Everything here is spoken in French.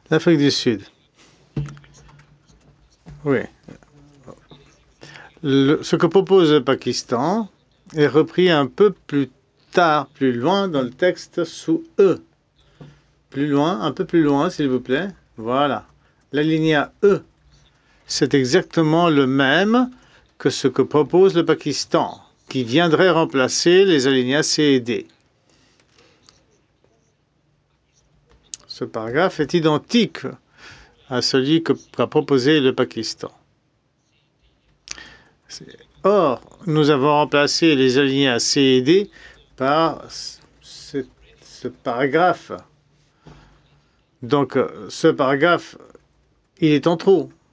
L'Afrique du Sud. Oui. Ce que propose le Pakistan est repris un peu plus tard, plus loin dans le texte sous E. Plus loin, un peu plus loin, s'il vous plaît. Voilà. L'alinéa E, c'est exactement le même que ce que propose le Pakistan, qui viendrait remplacer les alinéas C et D. Ce paragraphe est identique à celui qu'a proposé le Pakistan. Or, nous avons remplacé les alinéas C et D par ce paragraphe. Donc, ce paragraphe, il est en trop.